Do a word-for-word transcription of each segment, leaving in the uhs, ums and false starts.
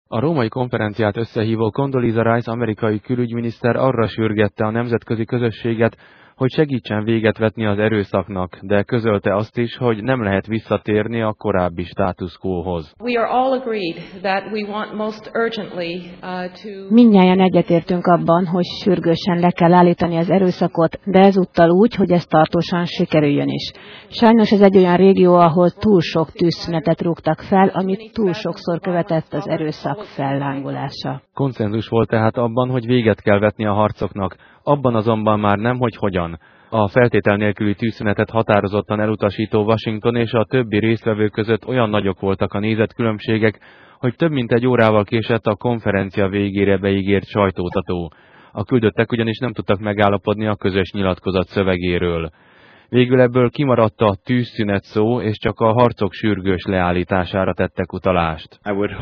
A római konferenciát összehívó Condoleezza Rice amerikai külügyminiszter arra sürgette a nemzetközi közösséget, hogy segítsen véget vetni az erőszaknak, de közölte azt is, hogy nem lehet visszatérni a korábbi status quóhoz. Mindnyájan egyetértünk abban, hogy sürgősen le kell állítani az erőszakot, de ezúttal úgy, hogy ez tartósan sikerüljön is. Sajnos ez egy olyan régió, ahol túl sok tűzszünetet rúgtak fel, amit túl sokszor követett az erőszak fellángolása. Konszenzus volt tehát abban, hogy véget kell vetni a harcoknak, abban azonban már nem, hogy hogyan. A feltétel nélküli tűzszünetet határozottan elutasító Washington és a többi résztvevő között olyan nagyok voltak a nézetkülönbségek, hogy több mint egy órával késett a konferencia végére beígért sajtótató. A küldöttek ugyanis nem tudtak megállapodni a közös nyilatkozat szövegéről. Végül ebből kimaradt a tűzszünet szó, és csak a harcok sürgős leállítására tettek utalást.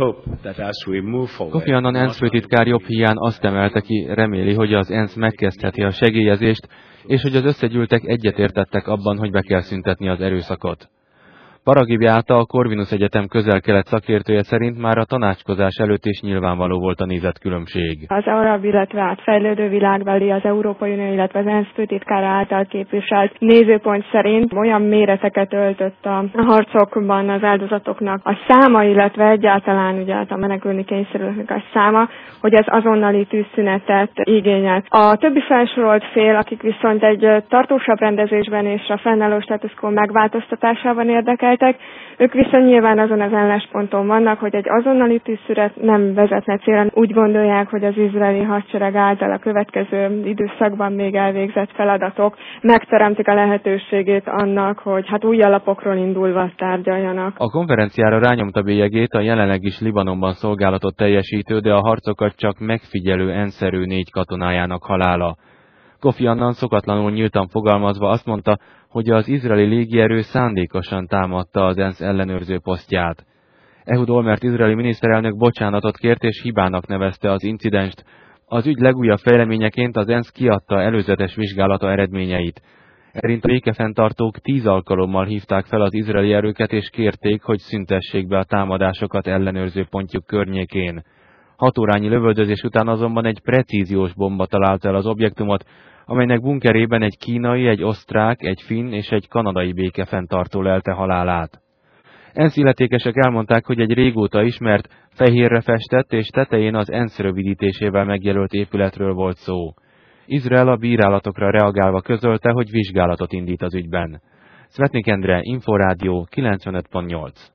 Kofi Annan ENSZ főtitkár jobb híján azt emelte ki, reméli, hogy az ENSZ megkezdheti a segélyezést, és hogy az összegyűltek egyetértettek abban, hogy be kell szüntetni az erőszakot. Paragi Beáta, a Corvinus Egyetem közel-kelet szakértője szerint már a tanácskozás előtt is nyilvánvaló volt a nézetkülönbség. Az arab, illetve át fejlődő világbeli, az Európai Unió, illetve az ENSZ főtitkára által képviselt nézőpont szerint olyan méreteket öltött a harcokban az áldozatoknak a száma, illetve egyáltalán ugye a menekülni kényszerülőknek a száma, hogy ez azonnali tűzszünetet igényelt. A többi felsorolt fél, akik viszont egy tartósabb rendezésben és a fennálló status quo megváltoztatásában érdekel, ők viszont nyilván azon az állásponton vannak, hogy egy azonnali tűzszünet nem vezetne célra. Úgy gondolják, hogy az izraeli hadsereg által a következő időszakban még elvégzett feladatok megteremtik a lehetőségét annak, hogy hát új alapokról indulva tárgyaljanak. A konferenciára rányomta bélyegét a jelenleg is Libanonban szolgálatot teljesítő, de a harcokat csak megfigyelő ENSZ-erő négy katonájának halála. Kofi Annan szokatlanul nyíltan fogalmazva azt mondta, hogy az izraeli légierő szándékosan támadta az ENSZ ellenőrző posztját. Ehud Olmert izraeli miniszterelnök bocsánatot kért és hibának nevezte az incidenst. Az ügy legújabb fejleményeként az ENSZ kiadta előzetes vizsgálata eredményeit. Erint a békefenntartók tíz alkalommal hívták fel az izraeli erőket és kérték, hogy szüntessék be a támadásokat ellenőrző pontjuk környékén. Hat órányi lövöldözés után azonban egy precíziós bomba találta el az objektumot, amelynek bunkerében egy kínai, egy osztrák, egy finn és egy kanadai békefenntartó lelte halálát. ENSZ illetékesek elmondták, hogy egy régóta ismert, fehérre festett és tetején az ENSZ rövidítésével megjelölt épületről volt szó. Izrael a bírálatokra reagálva közölte, hogy vizsgálatot indít az ügyben. Szvetnik Endre, Inforádió kilencvenöt pont nyolc.